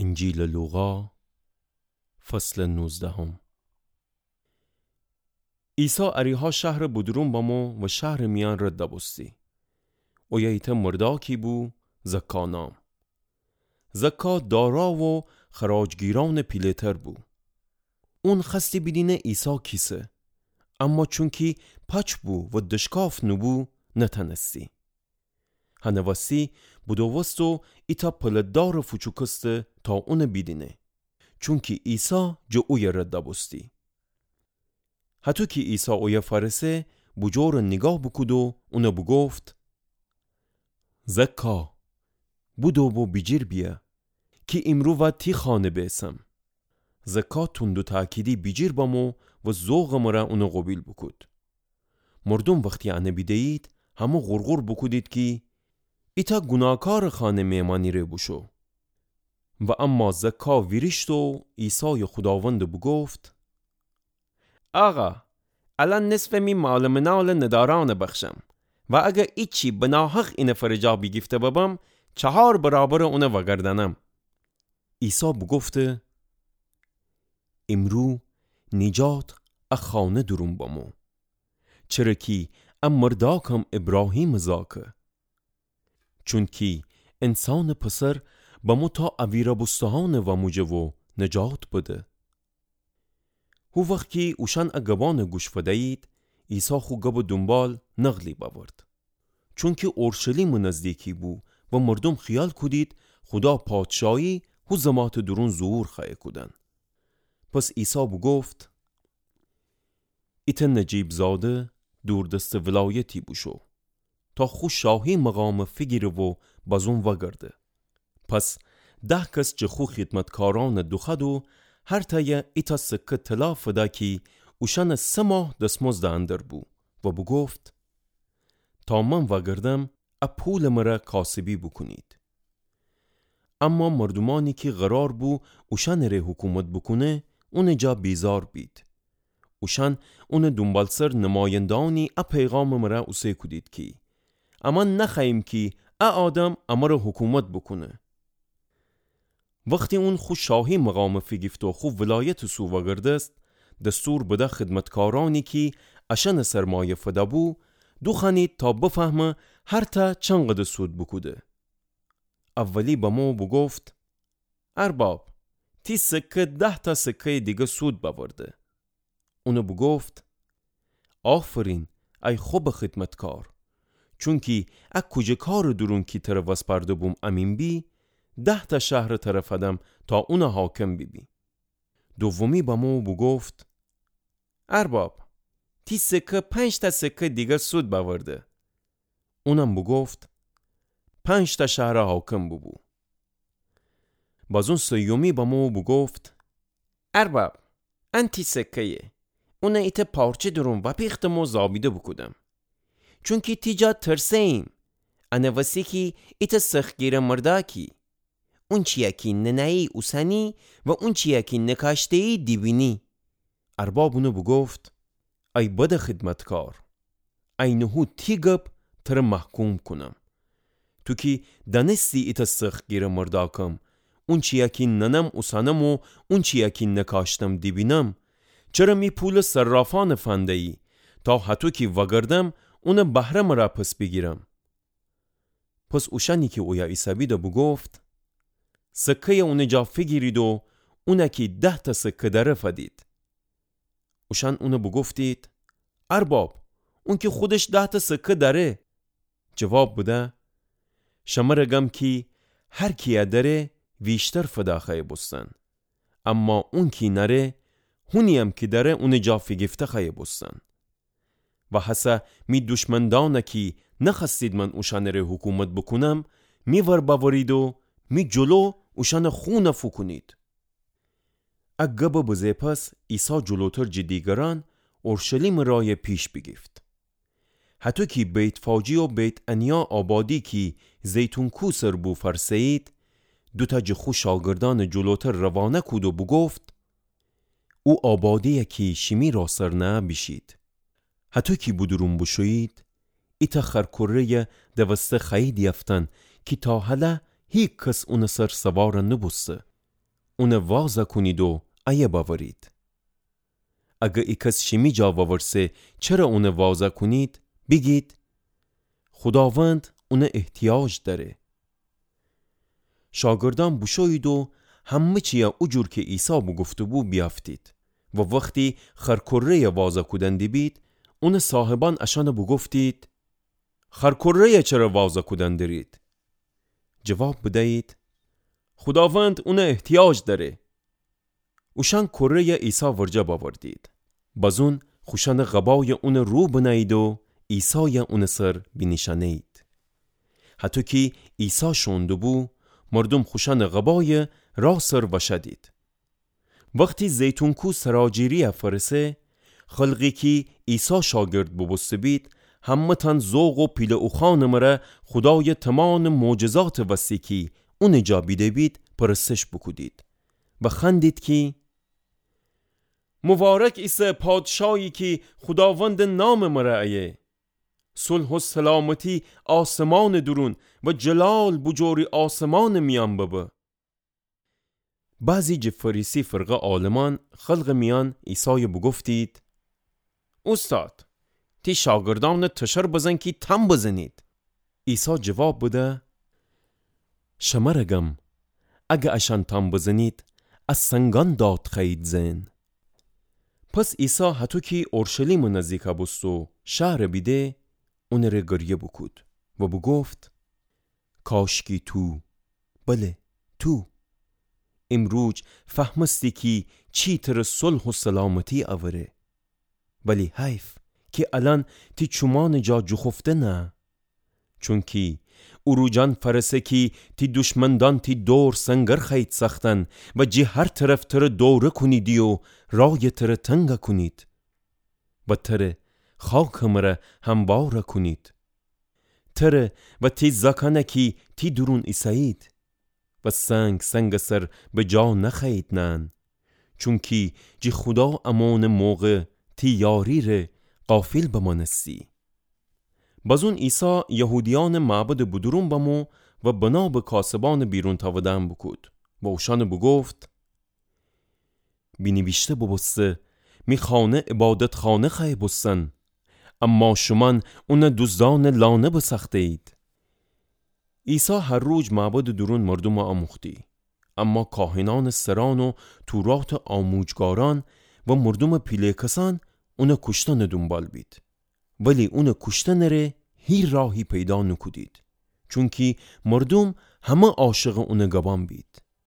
انجیل لوقا فصل 19. عیسی اریها شهر بودرون بامو و شهر میان رد دبستی. و یهیت مرداکی بو زکا نام. زکا دارا و خراجگیران پیلتر بو. اون خستی بدینه عیسی کیسه. اما چونکی پچ بو و دشکاف نبو نتنستی. هنواستی بودوستو ایتا پلدار فچوکسته تا اون بیدینه. چونکی عیسی جو اوی رد بستی. حتی که عیسی اوی فرسه بجور نگاه بکدو اونو بگفت زکا بودو بو بجیر بیا که امرو و تی خانه بیسم. زکا تندو تاکیدی بجیر بامو و زوغ مرا اونو قبیل بکد. مردم وقتی عنه بیدهید همو غرغر بکدید که ایتا گناهکار خانه میمانی ره بشو. و اما زکا ویرشت و عیسی خداوند بگفت آقا الان نصف می مال منال نداران بخشم و اگه ایچی بناحق این فرجا بگیفته ببم 4 برابر اونه وگردنم. عیسی بگفته امرو نجات اخانه درون بامو چرا کی مرداکم ابراهیم زاکه چونکی انسان پسر بامو تا اویرا بستهان و موجه نجات بده. هو وقتی اوشان اگبان گوش فدهید عیسی خو گب دنبال نغلی باورد. چونکه اورشلیم نزدیکی بو و مردم خیال کدید خدا پادشاهی هو زمات درون ظهور خواهی کدن. پس عیسی بگفت ایتن نجیب زاده دوردست ولایتی بوشو تا خو شاهی مقام فگیره و بازون وگرده. پس 10 کس چه خو خدمتکاران دخد و هر تایه ایتا سکه طلا فدا کی اوشان 3 ماه دستمزد اندر بو و بگفت تا من وگردم پول مرا کاسبی بکنید. اما مردمانی که قرار بو اوشان ره حکومت بکنه اون جا بیزار بید. اوشان اون دنبالسر نمایندانی پیغام مرا اوسه کدید کی اما نخواهیم کی آدم امر حکومت بکنه. وقتی اون خو شاهی مقام فگیفت و خو ولایت سو وگردست دستور بده خدمتکارانی کی اشن سرمایه فده بو دو خانید تا بفهمه هر تا چنقدر سود بکوده. اولی با ما بگفت ارباب تی سکه 10 تا سکه دیگه سود باورده. اونو بگفت آفرین ای خوب خدمتکار چونکی کجا کار درون کی طرف وسپرده بوم امین بی 10 تا شهر طرف ادم تا اون حاکم بی. دومی با ما بگفت ارباب تی سکه 5 تا سکه دیگه سود باورده. اونم بگفت 5 تا شهر حاکم بو. بازون سیومی با ما بگفت ارباب انتی سکه اون ایت پارچه درون و پیختمو زابیده بکودم چونکی تیجا ترسیم انا وسیکی ایت سخگیر مرداکی اون چیاکی ننایی اوسانی و اون چیاکی نکاشتهی دیبینی. ارباب اونو بگفت ای بد خدمتکار ای نهو تیگب تر محکوم کنم تو کی دانستی ایت سخگیر مرداکم اون چیاکی ننم اوسانم و اون چیاکی نکاشتم دیبینم چرا می پول صرافان فندهی تا حتو کی وگردم اون بهره مرا پس بگیرم. پس اوشانی که اویا عیسی دا بگفت سکه اون جا فگیرید و اونکی 10 تا سکه داره فدید. اوشان اونو بگفتید ارباب اون که خودش 10 تا سکه داره. جواب بده شمرگم کی هر کیه داره ویشتر فدا خواهی بستن اما اون کی نره هونیم که داره اون جا فگفته خواهی بستن. و حسا می دشمندانه کی نخستید من اوشان ره حکومت بکنم می ور باورید و می جلو اوشان خون فو کنید. اگه بزه پس عیسی جلوتر جدیگران اورشلیم رای پیش بگیفت. حتی که بیت فاجی و بیت انیا آبادی کی زیتون کوسر بو فرسید 2 تا جخو شاگردان جلوتر روانه کود و بگفت او آبادی کی شمی را سر نه بشید. حتی که بودرون بشوید ایتا خرکره دوسته خیید یفتن که تا حالا هیچ کس اون سر سوار نبسته. اونه وازا کنید و ایه باورید. اگه ای کس شمی جا وورسه چرا اونه وازا کنید، بگید خداوند اونه احتیاج داره. شاگردان بشوید و همه چیه او جور که عیسی گفته بود بیافتید و وقتی خرکره وازا کودندی بید اون صاحبان اشان بگفتید خرکره چرا وازا کودندرید؟ جواب بدهید خداوند اون احتیاج داره. اوشان کره عیسی ورجا باوردید. بازون خوشان غبای اون رو بنایید و عیسی اون سر بینشانید. حتی که عیسی شونده بو مردم خوشان غبای را سر وشدید. وقتی زیتون کو سراجیری فرسه خلقی که عیسی شاگرد ببسته بید همه تن ذوق و پیل او خانمره خدای تمام معجزات وسیکی اون جا بیده بید پرستش بکودید و خندید که مبارک عیسی پادشاهی که خداوند نام مرعیه، صلح و سلامتی آسمان درون و جلال بجوری آسمان میان ببه. بعضی فریسی فرقه عالمان خلق میان عیسی بگفتید استاد تی شاگردان تشر بزن که تم بزنید. عیسی جواب بده شمرگم اگه اشان تم بزنید از سنگان داد خید زن. پس عیسی حتی که اورشلیم نزدیک بست و شهر بیده اون را گریه بکود و بگفت کاش کی تو، بله تو امروز فهمستی که چی تر صلح و سلامتی اوره، ولی حیف که الان تی چومان جا جخفته نه، چون که اروجان فرسه که تی دشمندان تی دور سنگر خید سختن و جی هر طرف تر دوره کنیدی و رای تر تنگ کنید و تر خاک مره همواره کنید تر و تی زکانه که تی درون ایسایید و سنگ سر به جا نخید نن، چون که جی خدا امان موقع تی یاری ره قافل بمانستی. بازون عیسی یهودیان معبد بدرون بمو و بنا به کاسبان بیرون تاودن بکود و اوشان بگفت بینی بیشته ببسته می خانه عبادت خانه خواهی بستن، اما شمان اون دزدان لانه بسخته اید. عیسی هر روز معبد درون مردم آموختی، اما کاهنان سران و تورات آموزگاران و مردم پیله کسان اون کشتن دنبال بید، ولی اون کشتن ره هی راهی پیدا نکودید، چون که مردم همه عاشق اون گبان بید.